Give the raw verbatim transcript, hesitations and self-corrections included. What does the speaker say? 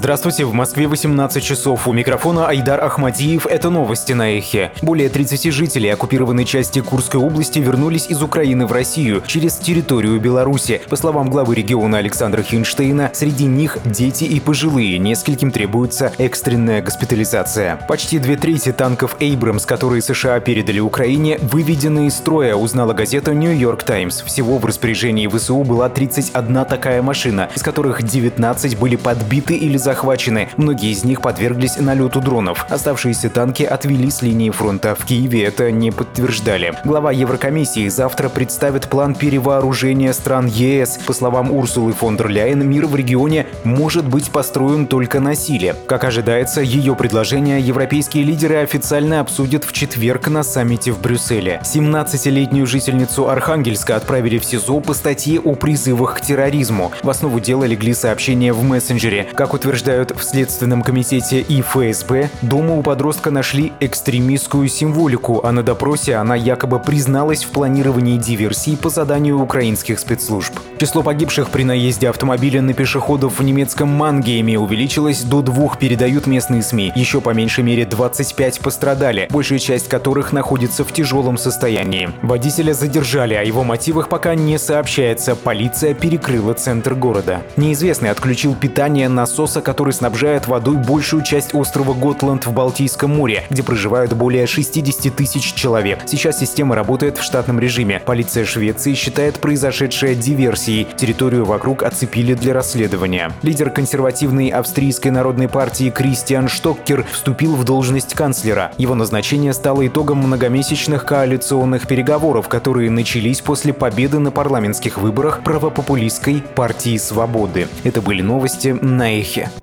Здравствуйте, в Москве восемнадцать часов. У микрофона Айдар Ахмадиев. Это новости на Эхе. Более тридцати жителей оккупированной части Курской области вернулись из Украины в Россию через территорию Беларуси. По словам главы региона Александра Хинштейна, среди них дети и пожилые. Нескольким требуется экстренная госпитализация. Почти две трети танков «Эйбрамс», которые США передали Украине, выведены из строя, узнала газета «Нью-Йорк Таймс». Всего в распоряжении ВСУ была тридцать одна такая машина, из которых девятнадцать были подбиты или захвачены. Многие из них подверглись налету дронов. Оставшиеся танки отвели с линии фронта. В Киеве это не подтверждали. Глава Еврокомиссии завтра представит план перевооружения стран ЕС. По словам Урсулы фон дер Ляйен, мир в регионе может быть построен только на силе. Как ожидается, ее предложение европейские лидеры официально обсудят в четверг на саммите в Брюсселе. семнадцатилетнюю жительницу Архангельска отправили в СИЗО по статье о призывах к терроризму. В основу дела легли сообщения в мессенджере. Как утверждают в Следственном комитете и ФСБ, дома у подростка нашли экстремистскую символику, а на допросе она якобы призналась в планировании диверсий по заданию украинских спецслужб. Число погибших при наезде автомобиля на пешеходов в немецком Мангейме увеличилось до двух, передают местные СМИ. Еще по меньшей мере двадцать пять пострадали, большая часть которых находится в тяжелом состоянии. Водителя задержали, о его мотивах пока не сообщается. Полиция перекрыла центр города. Неизвестный отключил питание насоса, который снабжает водой большую часть острова Готланд в Балтийском море, где проживают более шестидесяти тысяч человек. Сейчас система работает в штатном режиме. Полиция Швеции считает произошедшее диверсией. Территорию вокруг оцепили для расследования. Лидер консервативной австрийской народной партии Кристиан Штоккер вступил в должность канцлера. Его назначение стало итогом многомесячных коалиционных переговоров, которые начались после победы на парламентских выборах правопопулистской партии Свободы. Это были новости на Эхе.